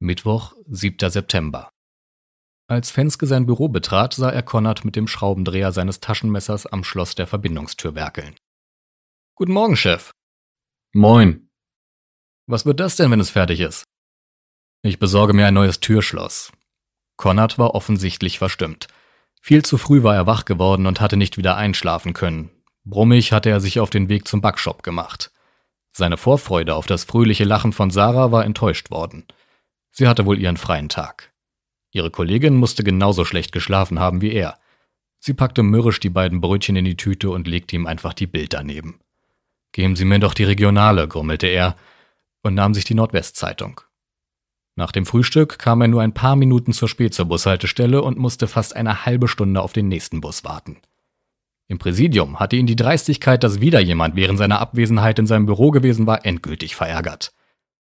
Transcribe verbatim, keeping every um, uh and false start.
Mittwoch, siebter September. Als Fenske sein Büro betrat, sah er Konrad mit dem Schraubendreher seines Taschenmessers am Schloss der Verbindungstür werkeln. »Guten Morgen, Chef.« »Moin.« »Was wird das denn, wenn es fertig ist?« »Ich besorge mir ein neues Türschloss.« Konrad war offensichtlich verstimmt. Viel zu früh war er wach geworden und hatte nicht wieder einschlafen können. Brummig hatte er sich auf den Weg zum Backshop gemacht. Seine Vorfreude auf das fröhliche Lachen von Sarah war enttäuscht worden. Sie hatte wohl ihren freien Tag. Ihre Kollegin musste genauso schlecht geschlafen haben wie er. Sie packte mürrisch die beiden Brötchen in die Tüte und legte ihm einfach die Bild daneben. »Geben Sie mir doch die Regionale«, grummelte er und nahm sich die Nordwestzeitung. Nach dem Frühstück kam er nur ein paar Minuten zu spät zur Bushaltestelle und musste fast eine halbe Stunde auf den nächsten Bus warten. Im Präsidium hatte ihn die Dreistigkeit, dass wieder jemand während seiner Abwesenheit in seinem Büro gewesen war, endgültig verärgert.